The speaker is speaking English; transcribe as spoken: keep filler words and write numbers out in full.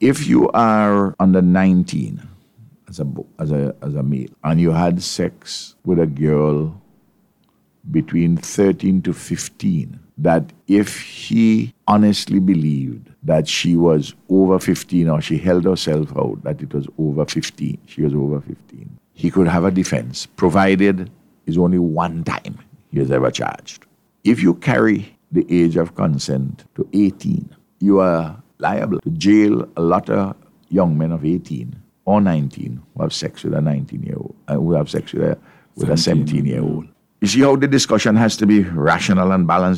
If you are under nineteen as a, as a, as a male and you had sex with a girl between thirteen to fifteen, that if he honestly believed that she was over fifteen or she held herself out that it was over fifteen, she was over fifteen, he could have a defense, provided it's only one time he was ever charged. If you carry the age of consent to eighteen, you are liable to jail a lot of young men of eighteen or nineteen who have sex with a nineteen-year-old, uh, who have sex with a, with a seventeen-year-old. You see how the discussion has to be rational and balanced?